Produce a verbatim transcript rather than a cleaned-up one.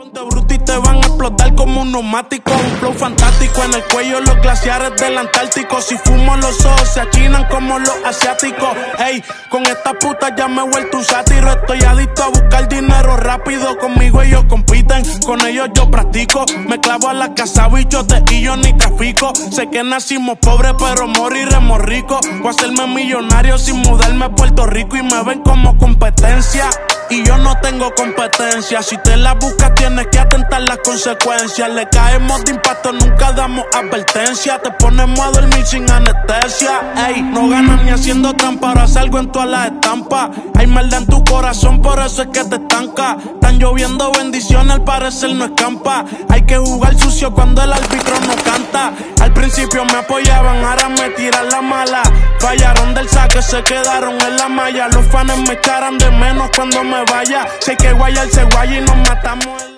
Ponte bruto y te van a explotar como un neumático. Un flow fantástico en el cuello, los glaciares del Antártico. Si fumo los ojos se achinan como los asiáticos. Ey, con esta puta ya me he vuelto un sátiro. Estoy adicto a buscar dinero rápido. Conmigo ellos compiten, con ellos yo practico. Me clavo a la casa bichotes y yo ni trafico. Sé que nacimos pobres pero moriremos ricos. Voy a hacerme millonario sin mudarme a Puerto Rico. Y me ven como competencia y yo no tengo competencia. Si te la buscas tienes que atentar las consecuencias. Le caemos de impacto, nunca damos advertencia. Te ponemos a dormir sin anestesia. Ey, no ganas ni haciendo trampa, ahora salgo en todas las estampas. Hay maldad en tu corazón, por eso es que te estanca. Están lloviendo bendiciones, al parecer no escampa. Hay que jugar sucio cuando el árbitro no canta. Al principio me apoyaban, ahora me tiran la mala. Fallaron del saque, se quedaron en la malla. Los fans me echarán de menos cuando me vaya. Sé que guaya el se guaya y nos matamos en la